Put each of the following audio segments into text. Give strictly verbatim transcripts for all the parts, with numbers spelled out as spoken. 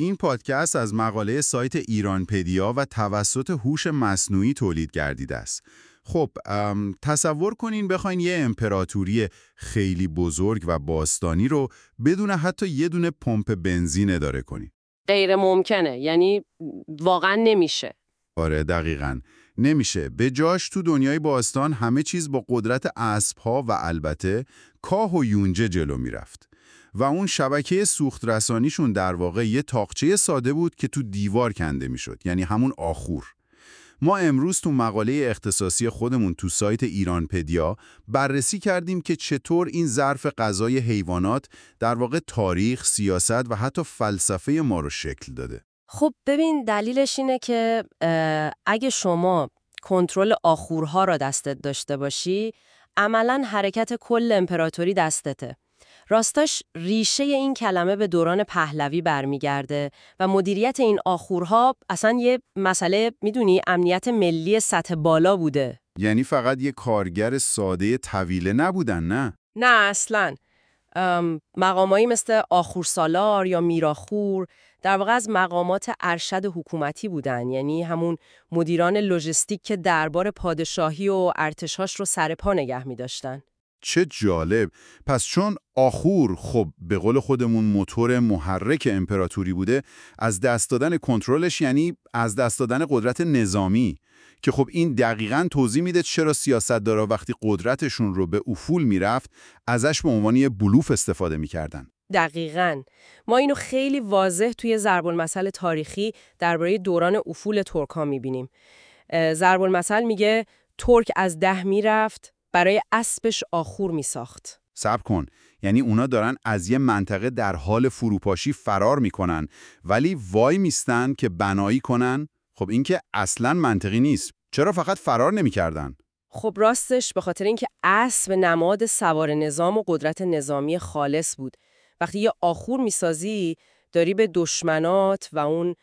این پادکست از مقاله سایت ایرانپدیا و توسط هوش مصنوعی تولید گردیده است. خب تصور کنین بخواین یه امپراتوری خیلی بزرگ و باستانی رو بدون حتی یه دونه پمپ بنزین اداره کنین. غیر ممکنه، یعنی واقعا نمیشه. آره دقیقاً نمیشه. به جاش تو دنیای باستان همه چیز با قدرت اسب‌ها و البته کاه و یونجه جلو میرفت. و اون شبکه سوخت رسانیشون در واقع یه تاقچه ساده بود که تو دیوار کنده میشد، یعنی همون آخور. ما امروز تو مقاله اختصاصی خودمون تو سایت ایرانپدیا بررسی کردیم که چطور این ظرف غذای حیوانات در واقع تاریخ، سیاست و حتی فلسفه ما رو شکل داده. خب ببین دلیلش اینه که اگه شما کنترل آخورها را دستت داشته باشی، عملاً حرکت کل امپراتوری دستته. راستش ریشه این کلمه به دوران پهلوی برمیگرده و مدیریت این آخورها اصلا یه مسئله میدونی امنیت ملی سطح بالا بوده. یعنی فقط یه کارگر ساده طویله نبودن، نه؟ نه اصلاً. مقامایی مثل آخورسالار یا میراخور در واقع از مقامات ارشد حکومتی بودن، یعنی همون مدیران لوجستیک که دربار پادشاهی و ارتشاش رو سر پا نگه می داشتن. چه جالب. پس چون آخور خب به قول خودمون موتور محرک امپراتوری بوده، از دست دادن کنترلش یعنی از دست دادن قدرت نظامی، که خب این دقیقاً توضیح میده چرا سیاستدارا وقتی قدرتشون رو به افول میرفت ازش به عنوان یه بلوف استفاده میکردن. دقیقاً. ما اینو خیلی واضح توی ضرب المثل تاریخی درباره دوران افول ترک‌ها میبینیم. ضرب المثل میگه ترک از ده میرفت برای اسبش آخور میساخت. صبر کن، یعنی اونا دارن از یه منطقه در حال فروپاشی فرار میکنن ولی وای میستن که بنایی کنن؟ خب این که اصلاً منطقی نیست. چرا فقط فرار نمیکردن؟ خب راستش به خاطر اینکه اسب نماد سوار نظام و قدرت نظامی خالص بود. وقتی یه آخور میسازی داری به دشمنات و اون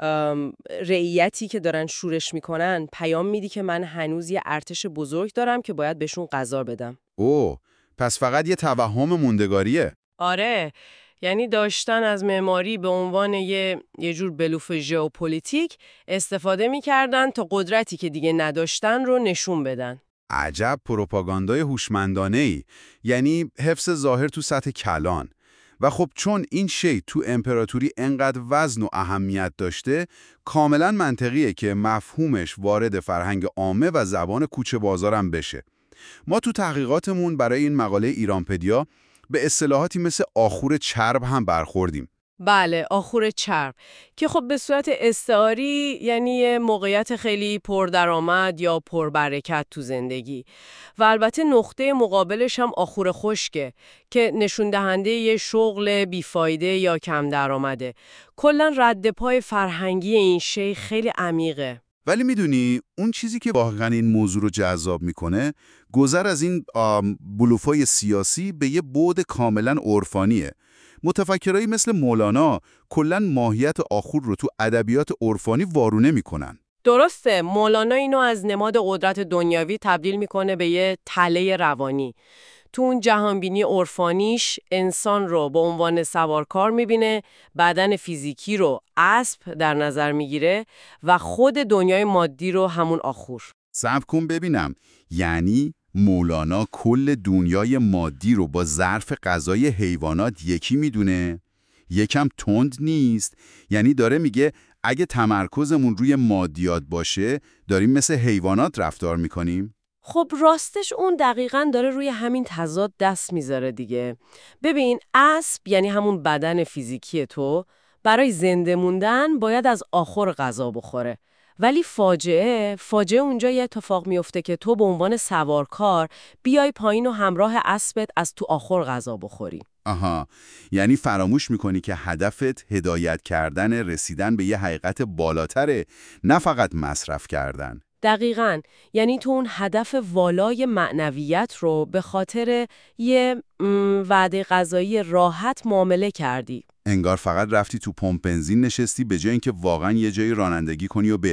رعیتی که دارن شورش میکنن پیام میدی که من هنوز یه ارتش بزرگ دارم که باید بهشون غذا بدم. اوه، پس فقط یه توهم موندگاریه. آره، یعنی داشتن از معماری به عنوان یه یه جور بلوف ژئوپلیتیک استفاده میکردن تا قدرتی که دیگه نداشتن رو نشون بدن. عجب پروپاگاندای هوشمندانه‌ای، یعنی حفظ ظاهر تو سطح کلان. و خب چون این شی تو امپراتوری انقدر وزن و اهمیت داشته، کاملا منطقیه که مفهومش وارد فرهنگ عامه و زبان کوچه بازارم بشه. ما تو تحقیقاتمون برای این مقاله ایرانپدیا به اصطلاحاتی مثل آخور چرب هم برخوردیم. بله، آخور چرب که خب به صورت استعاری یعنی یه موقعیت خیلی پردرآمد یا پربرکت تو زندگی. و البته نقطه مقابلش هم آخور خشکه که نشون دهنده یه شغل بیفایده یا کم درآمده. کلاً رد پای فرهنگی این شی خیلی عمیقه. ولی میدونی اون چیزی که واقعا این موضوع رو جذاب میکنه گذر از این بلوفای سیاسی به یه بعد کاملا عرفانیه. متفکرایی مثل مولانا کلاً ماهیت آخور رو تو ادبیات عرفانی وارونه میکنن. درسته، مولانا اینو از نماد قدرت دنیاوی تبدیل میکنه به یه تله روانی. تو اون جهانبینی عرفانیش انسان رو به عنوان سوارکار میبینه، بدن فیزیکی رو اسب در نظر میگیره و خود دنیای مادی رو همون آخور. صبر کن ببینم، یعنی مولانا کل دنیای مادی رو با ظرف غذای حیوانات یکی میدونه؟ یکم تند نیست؟ یعنی داره میگه اگه تمرکزمون روی مادیات باشه داریم مثل حیوانات رفتار میکنیم؟ خب راستش اون دقیقاً داره روی همین تضاد دست میذاره دیگه. ببین اسب یعنی همون بدن فیزیکی تو برای زنده موندن باید از آخور غذا بخوره. ولی فاجعه فاجعه اونجا یه اتفاق میفته که تو به عنوان سوارکار بیای پایین و همراه اسبت از تو آخور غذا بخوری. آها، یعنی فراموش میکنی که هدفت هدایت کردن رسیدن به یه حقیقت بالاتره، نه فقط مصرف کردن. دقیقاً، یعنی تو اون هدف والای معنویت رو به خاطر یه وعده غذایی راحت معامله کردی. انگار فقط رفتی تو پمپ بنزین نشستی به جای اینکه واقعا یه جایی رانندگی کنی و بری.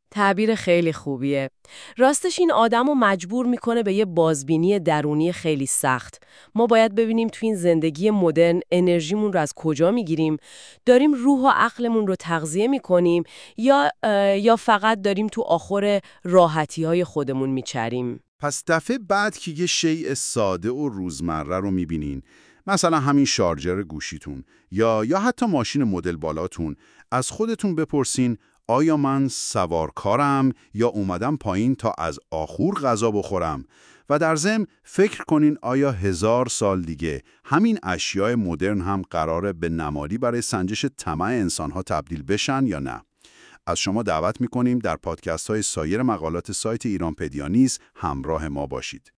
تعبیر خیلی خوبیه. راستش این آدم رو مجبور میکنه به یه بازبینی درونی خیلی سخت. ما باید ببینیم تو این زندگی مدرن انرژیمون رو از کجا میگیریم، داریم روح و عقلمون رو تغذیه میکنیم یا یا فقط داریم تو آخر راحتی‌های خودمون میچریم. پس دفعه بعد که یه شیء ساده و روزمره رو میبینین، مثلا همین شارژر گوشیتون یا یا حتی ماشین مدل بالاتون، از خودتون بپرسین آیا من سوارکارم یا اومدم پایین تا از آخور غذا بخورم؟ و در ضمن فکر کنین آیا هزار سال دیگه همین اشیاء مدرن هم قراره به نمادی برای سنجش طمع انسان‌ها تبدیل بشن یا نه؟ از شما دعوت می‌کنیم در پادکست‌های سایر مقالات سایت ایرانپدیا نیز همراه ما باشید.